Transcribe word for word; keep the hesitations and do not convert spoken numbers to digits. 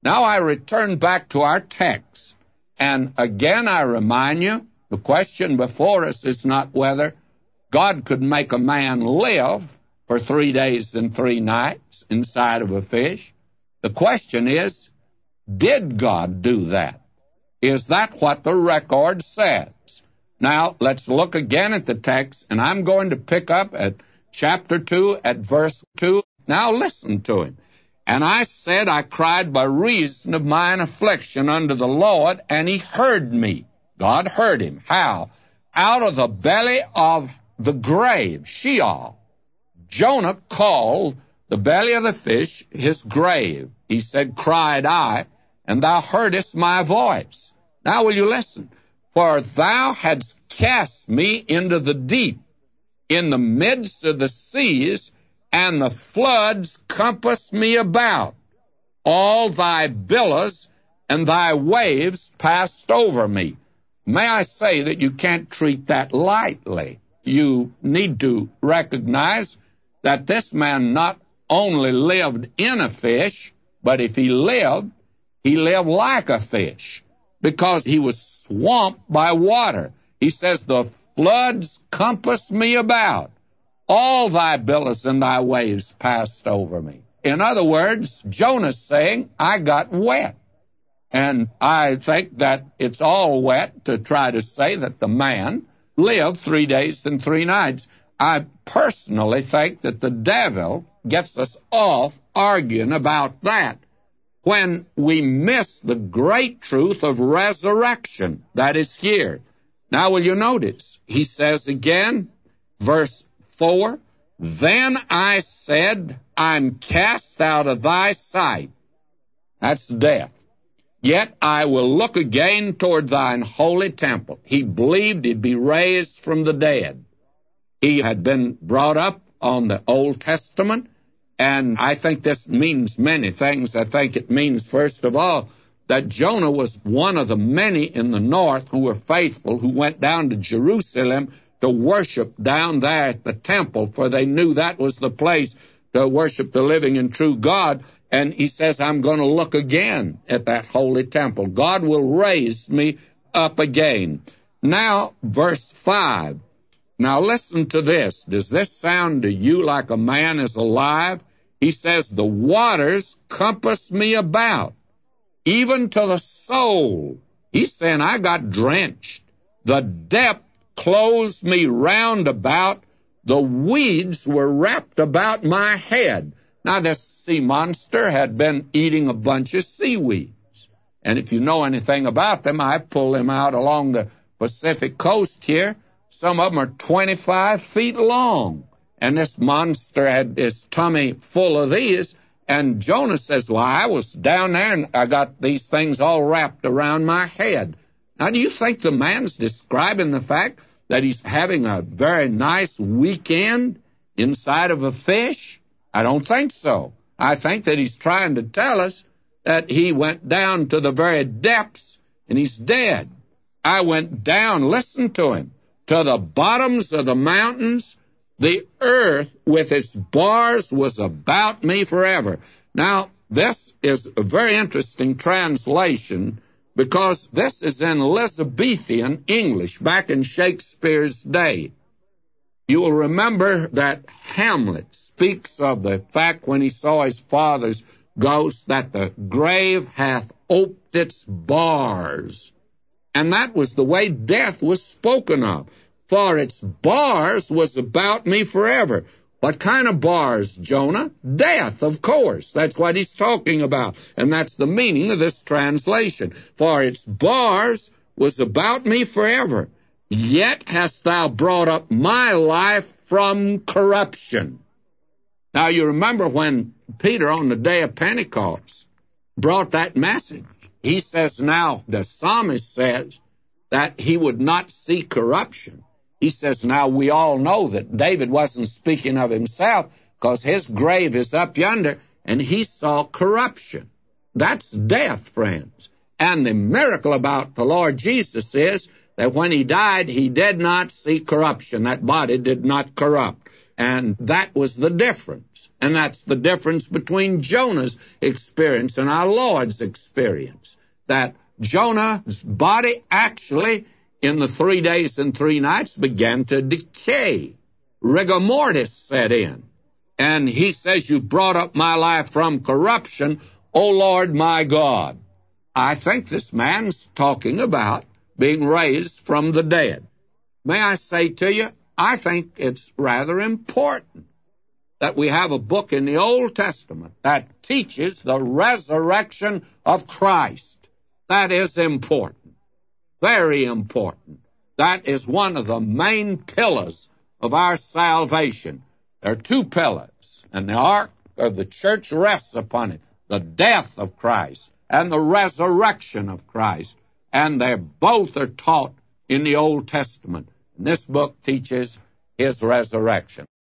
Now I return back to our text, and again I remind you, the question before us is not whether God could make a man live for three days and three nights inside of a fish. The question is, did God do that? Is that what the record says? Now, let's look again at the text, and I'm going to pick up at chapter two, at verse two. Now listen to him. And I said, I cried by reason of mine affliction unto the Lord, and he heard me. God heard him. How? Out of the belly of the grave, Sheol. Jonah called the belly of the fish his grave. He said, cried I, and thou heardest my voice. Now will you listen? For thou hadst cast me into the deep, in the midst of the seas, and the floods compassed me about. All thy billows and thy waves passed over me. May I say that you can't treat that lightly. You need to recognize that this man not only lived in a fish, but if he lived, he lived like a fish, because he was swamped by water. He says, the floods compassed me about. All thy billows and thy waves passed over me. In other words, Jonah's saying, I got wet. And I think that it's all wet to try to say that the man lived three days and three nights. I personally think that the devil gets us off arguing about that when we miss the great truth of resurrection that is here. Now, will you notice? He says again, verse four, then I said, I'm cast out of thy sight. That's death. Yet I will look again toward thine holy temple. He believed he'd be raised from the dead. He had been brought up on the Old Testament, and I think this means many things. I think it means, first of all, that Jonah was one of the many in the north who were faithful, who went down to Jerusalem to worship down there at the temple, for they knew that was the place to worship the living and true God. And he says, I'm going to look again at that holy temple. God will raise me up again. Now, verse five. Now listen to this. Does this sound to you like a man is alive? He says, the waters compass me about, even to the soul. He's saying, I got drenched. The depth closed me round about. The weeds were wrapped about my head. Now, this sea monster had been eating a bunch of seaweeds. And if you know anything about them, I pulled them out along the Pacific coast here. Some of them are twenty-five feet long. And this monster had his tummy full of these. And Jonah says, well, I was down there and I got these things all wrapped around my head. Now, do you think the man's describing the fact that he's having a very nice weekend inside of a fish? I don't think so. I think that he's trying to tell us that he went down to the very depths and he's dead. I went down, listen to him, to the bottoms of the mountains. The earth with its bars was about me forever. Now, this is a very interesting translation because this is in Elizabethan English back in Shakespeare's day. You will remember that Hamlet speaks of the fact when he saw his father's ghost that the grave hath oped its bars. And that was the way death was spoken of. For its bars was about me forever. What kind of bars, Jonah? Death, of course. That's what he's talking about. And that's the meaning of this translation. For its bars was about me forever. Yet hast thou brought up my life from corruption. Now, you remember when Peter, on the day of Pentecost, brought that message. He says now, the psalmist says that he would not see corruption. He says, now we all know that David wasn't speaking of himself because his grave is up yonder and he saw corruption. That's death, friends. And the miracle about the Lord Jesus is that when he died, he did not see corruption. That body did not corrupt. And that was the difference. And that's the difference between Jonah's experience and our Lord's experience. That Jonah's body actually, in the three days and three nights, began to decay. Rigor mortis set in. And he says, you brought up my life from corruption, O Lord my God. I think this man's talking about being raised from the dead. May I say to you, I think it's rather important that we have a book in the Old Testament that teaches the resurrection of Christ. That is important, very important. That is one of the main pillars of our salvation. There are two pillars, and the ark of the church rests upon it, the death of Christ and the resurrection of Christ. And they both are taught in the Old Testament. And this book teaches his resurrection.